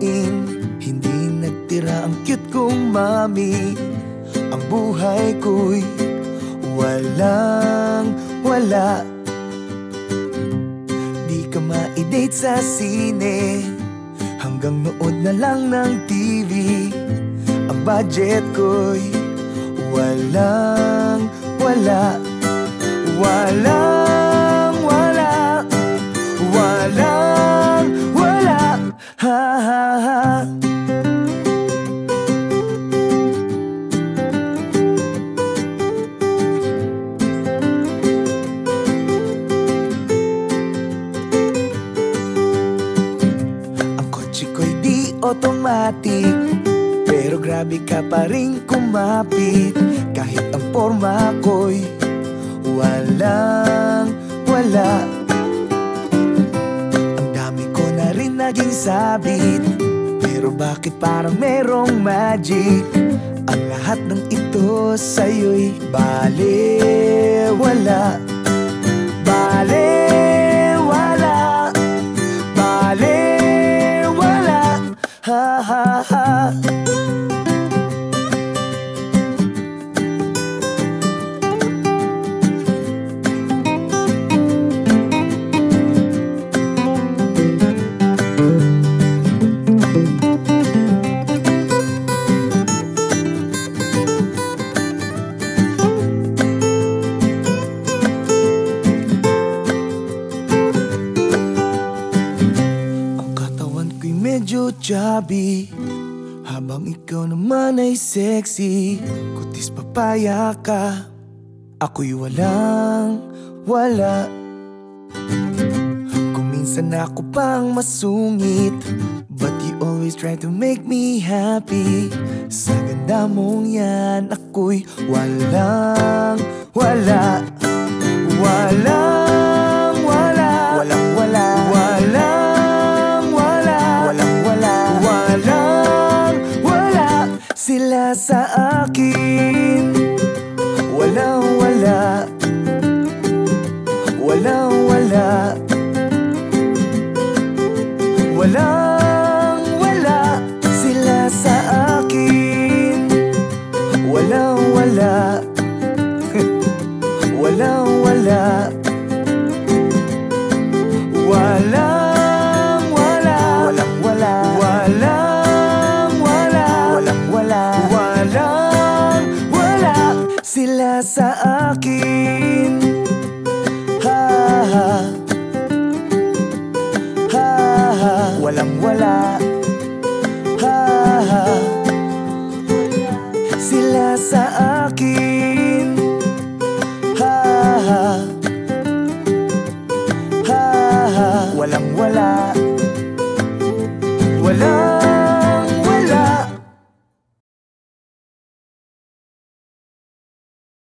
pagkain, hindi nagtira ang cute kong mami. Ang buhay ko'y walang wala. Di ka ma-date sa sine, hanggang nood na lang ng TV. Ang budget ko'y walang wala. Walang wala. Walang wala. Ha ha ha. Ang kotse ko'y di automatic, pero grabe ka pa rin kumapit. Kahit ang forma ko'y walang wala. Ang dami ko na rin naging sabit, pero bakit parang merong magic? Ang lahat ng ito sa'yo'y balewala. Balewala. Balewala. Ha ha ha. Medyo chubby, habang ikaw naman ay sexy. Kutis papaya ka, ako'y walang wala. Kung minsan ako pang masungit, but you always try to make me happy. Sa ganda mong yan, ako'y walang wala. Wala.